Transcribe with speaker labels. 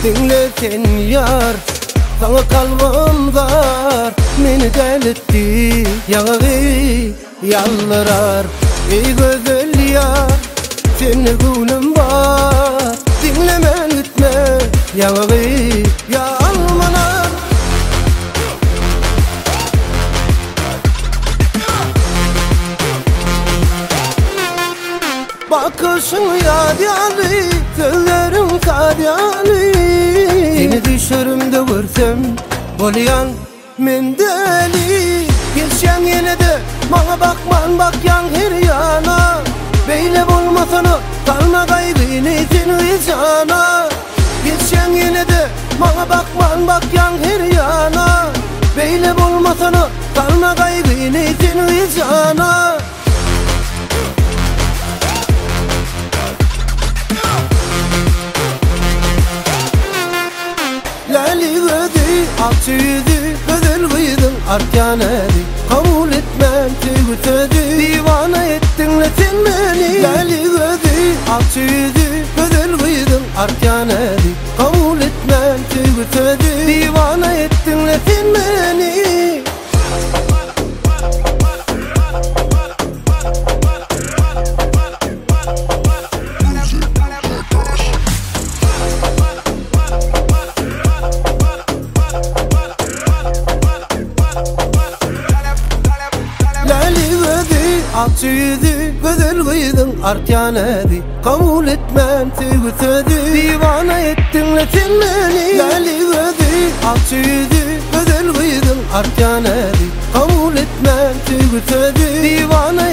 Speaker 1: dinle sen yar, sana kalbim var. Meni delitti yağı yalvarar. Ey güzel yar, seninle gönlüm var. Dinleme gitme yağı yalmanar. Bakışın yadyali, sözlerin kadyali. Seni düşürümde görsem olayan men deli. Geçen yine de bana bakman, bak yan her yana. Beyle bulmasana kalma kaybını seni cana. Geçen yine de bana bakman, bak yan her yana. Beyle bulmasana kalma kaybını seni cana. Lali gödü, akçı yüzü, güzel kıydın arkanedi. Kabul etmem tüyü sözü, divana ettin le sen beni. Lali gödü, akçı yüzü, güzel kıydın arkanedi. Kabul etmem tüyü sözü, divana ettin le sen beni. Akçı yüzü, güzel kıydın arkanedi. Kabul etmem tüyü sözü, divana ettin le sen beni. Lali gözü, akçı yüzü, güzel kıydın arkanedi. Kabul etmem tüyü sözü, divana